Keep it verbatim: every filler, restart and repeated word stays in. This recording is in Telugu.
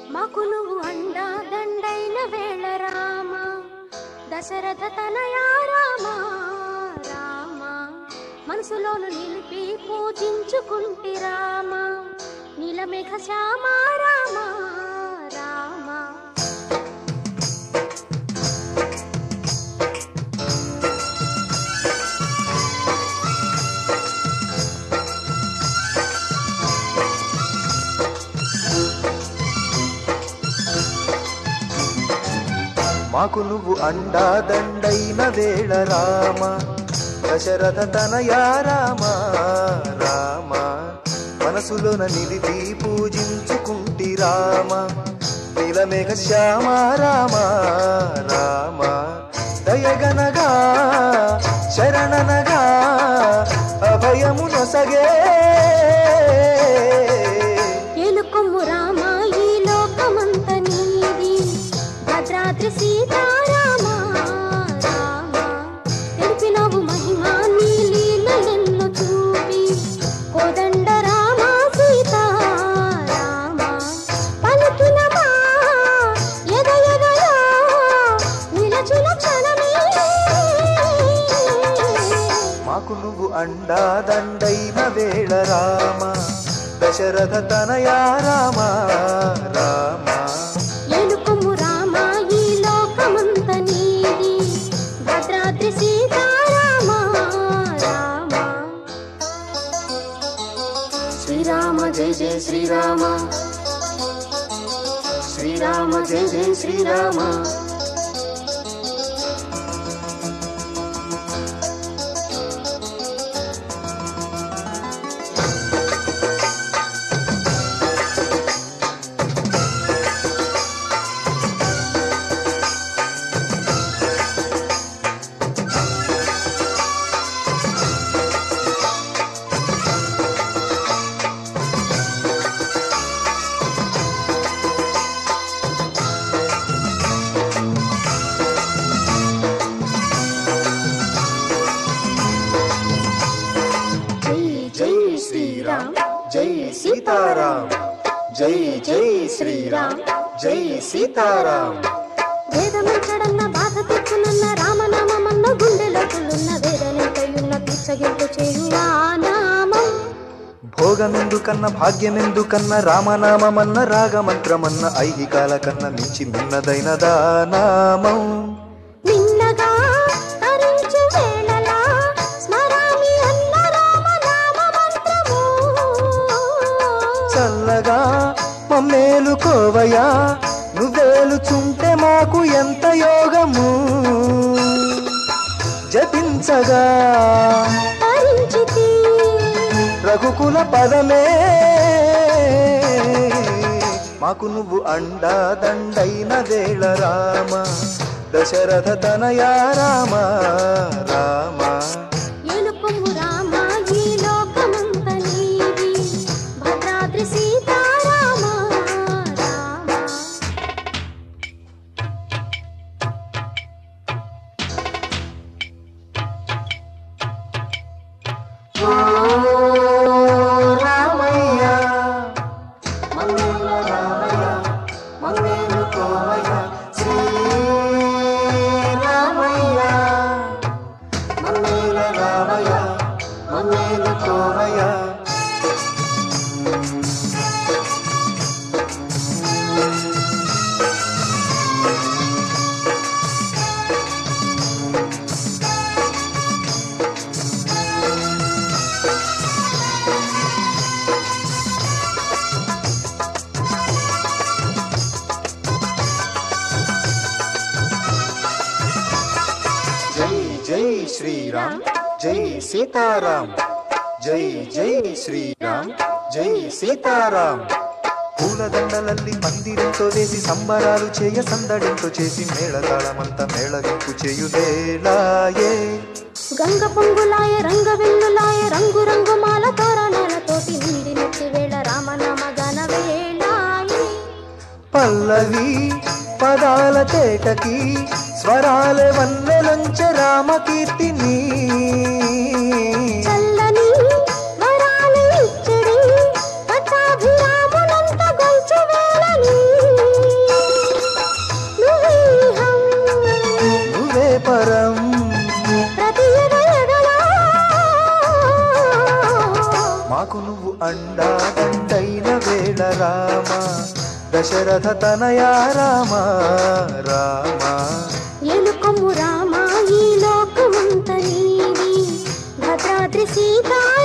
మాకు నువ్వు అండా దండైన వేళ రామ దశరథ తనయా రామ రామ మనసులోను నిలిపి పూజించుకుంటి రామ నీలమేఘ శ్యామ రామ రామ. మాకు నువ్వు అండా దండైన వేళ రామ దశరథ తనయా రామ రామ మనసులోన నిలిపి పూజించుకుంటి రామ నీలమేఘ శ్యామ రామ రామ. దయగనగా శరణనగా అభయము నొసగే ఏలుకొమ్ము రామ ఈ లోకమంత నీది భద్రాద్రి సీతారామ రామ తెలిపినవు మహిమా నీ లీలలెన్నో చూపి కోదండ రామ సీతారామ పలుకిన మా ఎద ఎదలో నిలచిన క్షణమే మాకు నువ్వు అండా దండైన వేళ రామ దశరథ తనయా రామ రామ. ఏలుకొమ్ము రామ ఈ లోకమంత నీది భద్రాద్రి సీతారామ రామ. శ్రీరామ జయ జయ శ్రీరామ శ్రీరామ జయ జయ శ్రీరామ. జై సీతారాం జై జై శ్రీరామ్ జై సీతారాం. వేదమంచడన్న బాధ తెచ్చునన్న రామనామన్న గుండెలో తుల్లున్న వేదనెంతయున్న పిచ్చగింపు చేయువా నామం. భోగమెందుకన్న భాగ్యమెందుకన్న రామనామమన్న రాగమంత్రమన్న ఐహికాల కన్న మించి మిన్నదైనదా నామం. నిన్నగా తరించు వేళలా స్మరామి అన్న రామనామ మంత్రము చల్లగా మమ్మేలుకోవయా నువ్వేలుచుంటే మాకు ఎంత యోగము జపించగా తరించితి రఘుకుల పదమే మాకు నువ్వు అండా దండైన వేళ రామ దశరథ తనయా రామ రామ. ఏలుకొమ్ము రామ ఈ లోకమంత నీది భద్రాద్రి సీతారామ రామ. ఓ రామయ్య మంగళ రామయ్య మంగళ కోమయ్య శ్రీ రామయ్య మంగళ రామయ్య మంగళ కోమయ్య. జై జై శ్రీరామ్ జై సీతారాం జై జై శ్రీరామ్ జై సీతారాం. పూలదండలల్లి పందిరంతో వేసి సంబరాలు చేయ సందడింతో చేసి మేళతాళమంత మేళగింపు చేయుదేలాయే. గంగ పొంగులాయ రంగ వెల్లులాయ రంగు రంగు మాల తోరణాలతోటి నిండి నెత్తి వేళ రామనామ గన వేళాయే. పల్లవి పదాల తేటకి స్వరాల వన్నెలంచ రామకీర్తిని చల్లని వరాలు ఇచ్చడి పట్టాభిరామునంత గొల్చు వేళని మాకు నువ్వు అండాదండైన వేళ రామ దశరథ తనయా రామ రామ ఎలుకము రామ ఈ లోకమంత నీది భద్రాద్రి సీతా